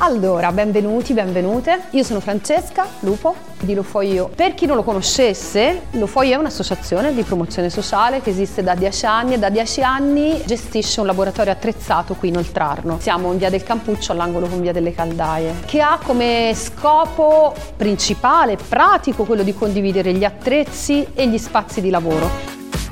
Allora, benvenuti, benvenute. Io sono Francesca Lupo di Lo Fo Io. Per chi non lo conoscesse, Lo Fo Io è un'associazione di promozione sociale che esiste da 10 anni e da 10 anni gestisce un laboratorio attrezzato qui in Oltrarno. Siamo in via del Campuccio, all'angolo con via delle Caldaie, che ha come scopo principale, pratico, quello di condividere gli attrezzi e gli spazi di lavoro.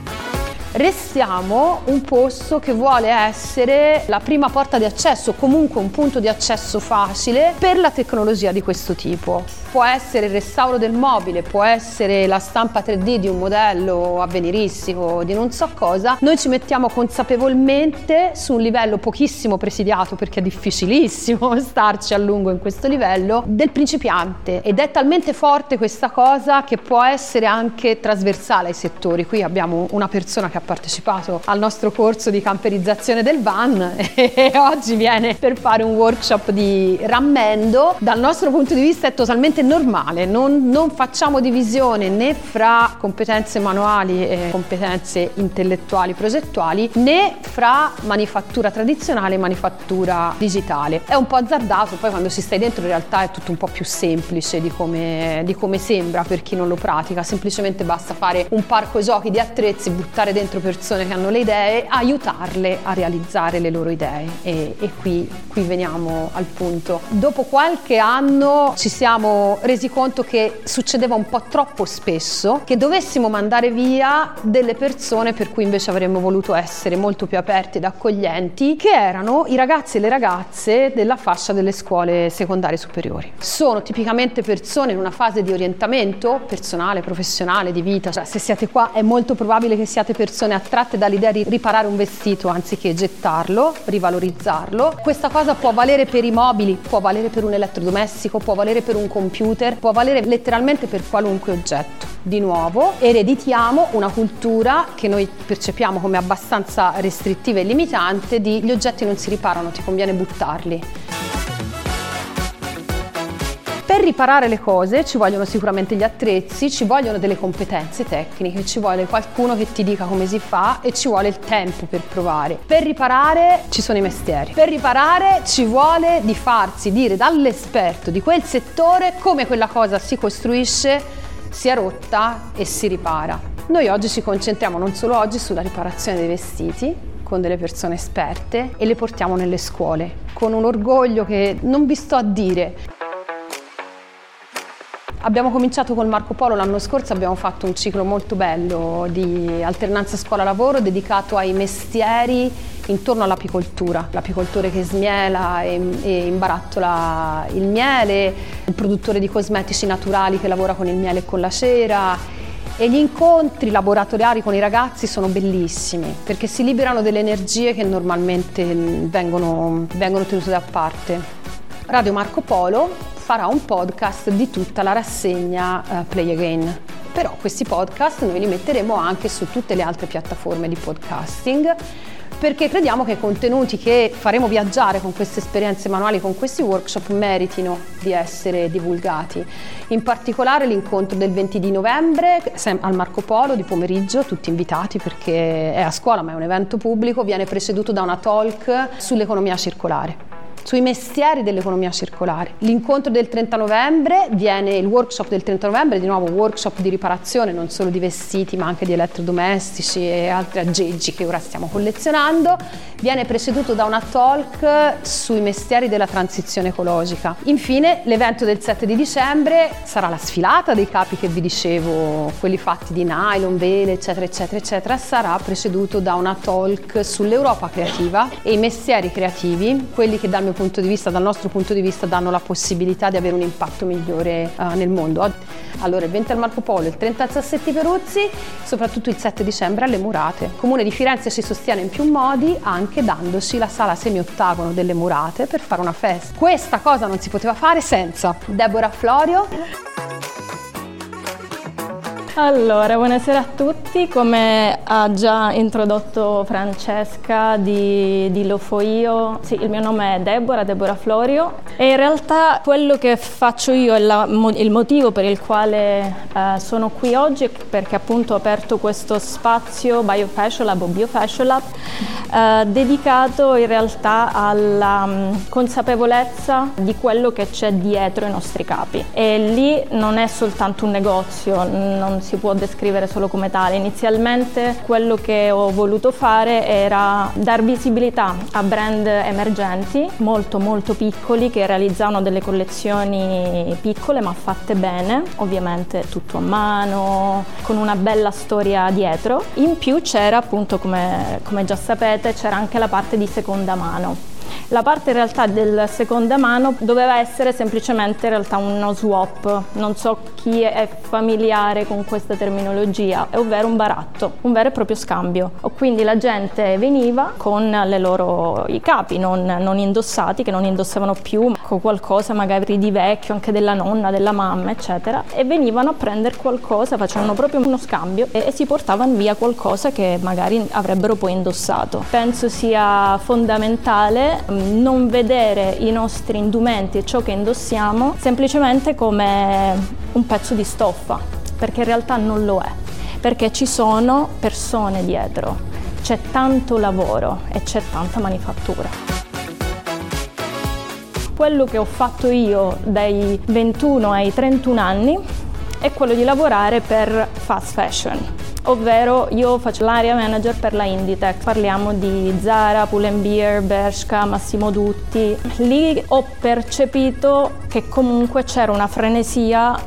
Restiamo un posto che vuole essere la prima porta di accesso, comunque un punto di accesso facile per la tecnologia di questo tipo. Può essere il restauro del mobile, può essere la stampa 3D di un modello avveniristico, di non so cosa. Noi ci mettiamo consapevolmente su un livello pochissimo presidiato, perché è difficilissimo starci a lungo in questo livello, del principiante, ed è talmente forte questa cosa che può essere anche trasversale ai settori. Qui abbiamo una persona che ha partecipato al nostro corso di camperizzazione del van e oggi viene per fare un workshop di rammendo. Dal nostro punto di vista è totalmente normale, non facciamo divisione né fra competenze manuali e competenze intellettuali progettuali, né fra manifattura tradizionale e manifattura digitale. È un po' azzardato, poi quando si stai dentro in realtà è tutto un po' più semplice di come sembra per chi non lo pratica. Semplicemente basta fare un parco giochi di attrezzi, buttare dentro persone che hanno le idee, aiutarle a realizzare le loro idee e qui veniamo al punto. Dopo qualche anno ci siamo resi conto che succedeva un po' troppo spesso che dovessimo mandare via delle persone per cui invece avremmo voluto essere molto più aperti ed accoglienti, che erano i ragazzi e le ragazze della fascia delle scuole secondarie superiori. Sono tipicamente persone in una fase di orientamento personale, professionale, di vita. Cioè, se siete qua è molto probabile che siate persone attratte dall'idea di riparare un vestito anziché gettarlo, rivalorizzarlo. Questa cosa può valere per i mobili, può valere per un elettrodomestico, può valere per un computer, può valere letteralmente per qualunque oggetto. Di nuovo, ereditiamo una cultura che noi percepiamo come abbastanza restrittiva e limitante di gli oggetti non si riparano, ti conviene buttarli. Per riparare le cose ci vogliono sicuramente gli attrezzi, ci vogliono delle competenze tecniche, ci vuole qualcuno che ti dica come si fa e ci vuole il tempo per provare. Per riparare ci sono i mestieri. Per riparare ci vuole di farsi dire dall'esperto di quel settore come quella cosa si costruisce, si è rotta e si ripara. Noi oggi ci concentriamo non solo oggi sulla riparazione dei vestiti, con delle persone esperte, e le portiamo nelle scuole, con un orgoglio che non vi sto a dire. Abbiamo cominciato col Marco Polo l'anno scorso, abbiamo fatto un ciclo molto bello di alternanza scuola-lavoro dedicato ai mestieri intorno all'apicoltura. L'apicoltore che smiela e imbarattola il miele, il produttore di cosmetici naturali che lavora con il miele e con la cera. E gli incontri laboratoriali con i ragazzi sono bellissimi perché si liberano delle energie che normalmente vengono tenute da parte. Radio Marco Polo farà un podcast di tutta la rassegna Play Again. Però questi podcast noi li metteremo anche su tutte le altre piattaforme di podcasting, perché crediamo che i contenuti che faremo viaggiare con queste esperienze manuali, con questi workshop, meritino di essere divulgati. In particolare l'incontro del 20 di novembre al Marco Polo di pomeriggio, tutti invitati perché è a scuola ma è un evento pubblico, viene preceduto da una talk sull'economia circolare, sui mestieri dell'economia circolare. L'incontro del 30 novembre viene il workshop del 30 novembre, di nuovo workshop di riparazione non solo di vestiti ma anche di elettrodomestici e altri aggeggi che ora stiamo collezionando. Viene preceduto da una talk sui mestieri della transizione ecologica. Infine l'evento del 7 di dicembre sarà la sfilata dei capi che vi dicevo, quelli fatti di nylon, vele, eccetera eccetera eccetera. Sarà preceduto da una talk sull'Europa creativa e i mestieri creativi, quelli che dal nostro punto di vista danno la possibilità di avere un impatto migliore nel mondo. Allora il 20 al Marco Polo, il 30 al Sassetti Peruzzi, soprattutto il 7 dicembre alle Murate. Il Comune di Firenze ci sostiene in più modi, anche dandoci la sala semiottagono delle Murate per fare una festa. Questa cosa non si poteva fare senza Deborah Florio, Allora, buonasera a tutti. Come ha già introdotto Francesca di Lofoio, sì, il mio nome è Deborah Florio e in realtà quello che faccio io è il motivo per il quale sono qui oggi è perché appunto ho aperto questo spazio Biofashion Lab o Biofashion Lab dedicato in realtà alla consapevolezza di quello che c'è dietro i nostri capi. E lì non è soltanto un negozio, non si può descrivere solo come tale. Inizialmente quello che ho voluto fare era dar visibilità a brand emergenti, molto piccoli, che realizzavano delle collezioni piccole ma fatte bene, ovviamente tutto a mano, con una bella storia dietro. In più c'era appunto, come già sapete, c'era anche la parte di seconda mano. La parte in realtà del seconda mano doveva essere semplicemente in realtà uno swap, non so chi è familiare con questa terminologia, ovvero un baratto, un vero e proprio scambio. Quindi la gente veniva con i capi non indossati, che non indossavano più, con qualcosa magari di vecchio, anche della nonna, della mamma, eccetera, e venivano a prendere qualcosa, facevano proprio uno scambio e si portavano via qualcosa che magari avrebbero poi indossato. Penso sia fondamentale non vedere i nostri indumenti e ciò che indossiamo semplicemente come un pezzo di stoffa, perché in realtà non lo è, perché ci sono persone dietro, c'è tanto lavoro e c'è tanta manifattura. Quello che ho fatto io dai 21 ai 31 anni è quello di lavorare per fast fashion, ovvero io faccio l'area manager per la Inditex. Parliamo di Zara, Pull&Bear, Bershka, Massimo Dutti. Lì ho percepito che comunque c'era una frenesia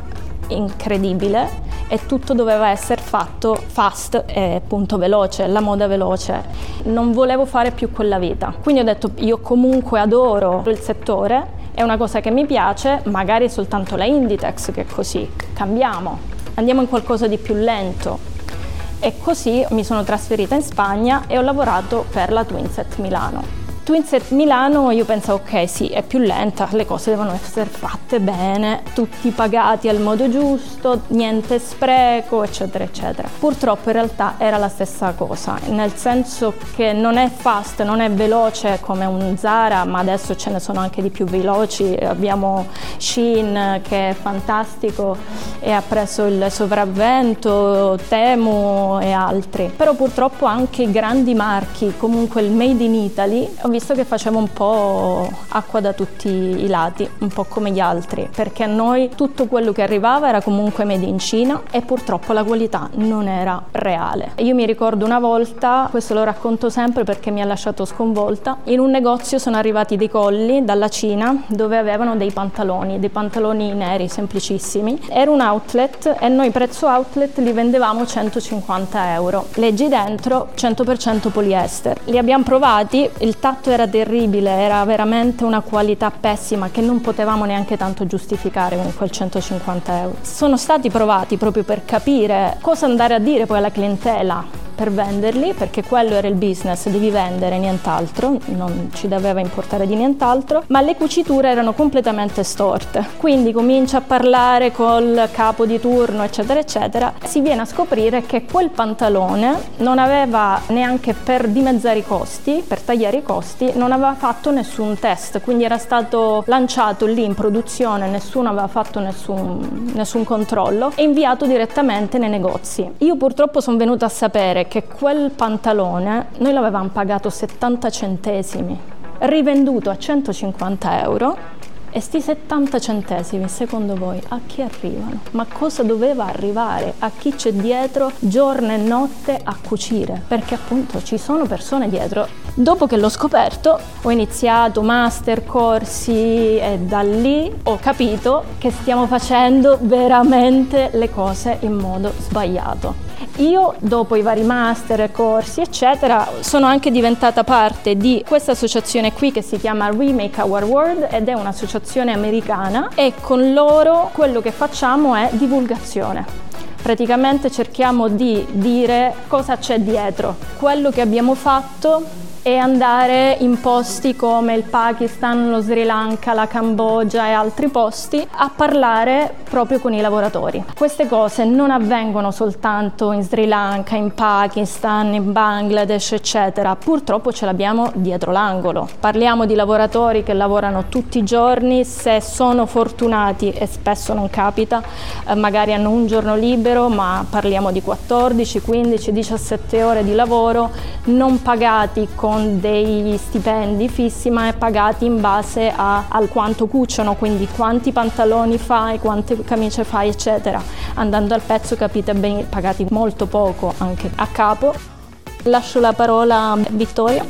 incredibile e tutto doveva essere fatto fast e appunto veloce, la moda veloce. Non volevo fare più quella vita, quindi ho detto io comunque adoro il settore, è una cosa che mi piace, magari è soltanto la Inditex che è così, cambiamo, andiamo in qualcosa di più lento. E così mi sono trasferita in Spagna e ho lavorato per la Twinset Milano. Twinset Milano io pensavo ok sì, è più lenta, le cose devono essere fatte bene, tutti pagati al modo giusto, niente spreco, eccetera eccetera. Purtroppo in realtà era la stessa cosa, nel senso che non è fast, non è veloce come un Zara, ma adesso ce ne sono anche di più veloci. Abbiamo Shein che è fantastico e ha preso il sopravvento, Temu e altri. Però purtroppo anche i grandi marchi, comunque il Made in Italy, ho visto che faceva un po' acqua da tutti i lati, un po' come gli altri, perché a noi tutto quello che arrivava era comunque made in Cina e purtroppo la qualità non era reale. Io mi ricordo una volta, questo lo racconto sempre perché mi ha lasciato sconvolta, in un negozio sono arrivati dei colli dalla Cina dove avevano dei pantaloni neri semplicissimi. Era un outlet e noi prezzo outlet li vendevamo 150 euro. Leggi dentro 100% poliester. Li abbiamo provati, il tatto era terribile, era veramente una qualità pessima che non potevamo neanche tanto giustificare con quel 150 euro. Sono stati provati proprio per capire cosa andare a dire poi alla clientela per venderli, perché quello era il business, devi vendere, nient'altro, non ci doveva importare di nient'altro, ma le cuciture erano completamente storte. Quindi comincia a parlare col capo di turno, eccetera eccetera, si viene a scoprire che quel pantalone non aveva neanche, per dimezzare i costi, per tagliare i costi, non aveva fatto nessun test, quindi era stato lanciato lì in produzione, nessuno aveva fatto nessun controllo e inviato direttamente nei negozi. Io purtroppo sono venuta a sapere che quel pantalone noi l'avevamo pagato 70 centesimi, rivenduto a 150 euro. E sti 70 centesimi, secondo voi, a chi arrivano? Ma cosa doveva arrivare? A chi c'è dietro giorno e notte a cucire? Perché appunto ci sono persone dietro. Dopo che l'ho scoperto, ho iniziato master, corsi e da lì ho capito che stiamo facendo veramente le cose in modo sbagliato. Io, dopo i vari master, corsi, eccetera, sono anche diventata parte di questa associazione qui che si chiama Remake Our World ed è un'associazione americana e con loro quello che facciamo è divulgazione. Praticamente cerchiamo di dire cosa c'è dietro. Quello che abbiamo fatto e andare in posti come il Pakistan, lo Sri Lanka, la Cambogia e altri posti a parlare proprio con i lavoratori. Queste cose non avvengono soltanto in Sri Lanka, in Pakistan, in Bangladesh, eccetera. Purtroppo ce l'abbiamo dietro l'angolo. Parliamo di lavoratori che lavorano tutti i giorni, se sono fortunati, e spesso non capita, magari hanno un giorno libero, ma parliamo di 14, 15, 17 ore di lavoro, non pagati con degli stipendi fissi, ma pagati in base al quanto cuciono, quindi quanti pantaloni fai, quante camicie fai, eccetera. Andando al pezzo capite bene, pagati molto poco anche a capo. Lascio la parola a Vittoria.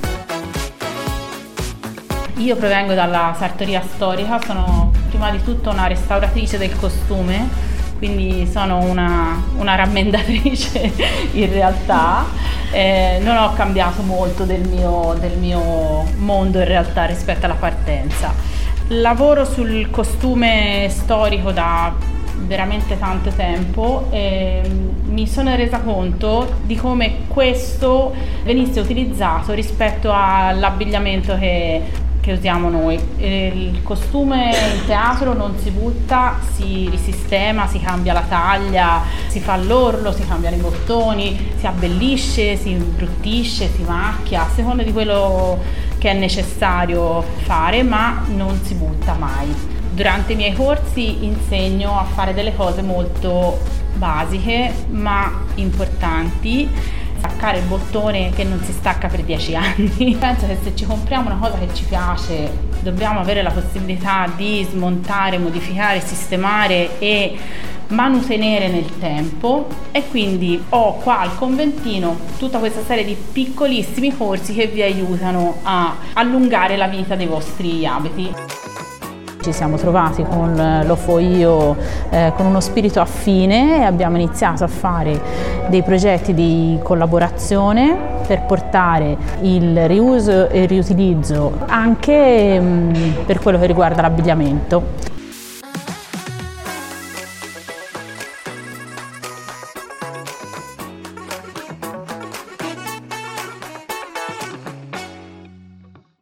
Io provengo dalla sartoria storica, sono prima di tutto una restauratrice del costume, quindi sono una rammendatrice in realtà. Non ho cambiato molto del mio mondo in realtà rispetto alla partenza. Lavoro sul costume storico da veramente tanto tempo e mi sono resa conto di come questo venisse utilizzato rispetto all'abbigliamento che usiamo noi. Il costume in teatro non si butta, si risistema, si cambia la taglia, si fa l'orlo, si cambiano i bottoni, si abbellisce, si imbruttisce, si macchia, a seconda di quello che è necessario fare, ma non si butta mai. Durante i miei corsi insegno a fare delle cose molto basiche ma importanti. Staccare il bottone che non si stacca per 10 anni. Penso che se ci compriamo una cosa che ci piace dobbiamo avere la possibilità di smontare, modificare, sistemare e manutenere nel tempo, e quindi ho qua al conventino tutta questa serie di piccolissimi corsi che vi aiutano a allungare la vita dei vostri abiti. Ci siamo trovati con Lo Fo Io con uno spirito affine e abbiamo iniziato a fare dei progetti di collaborazione per portare il riuso e il riutilizzo anche per quello che riguarda l'abbigliamento.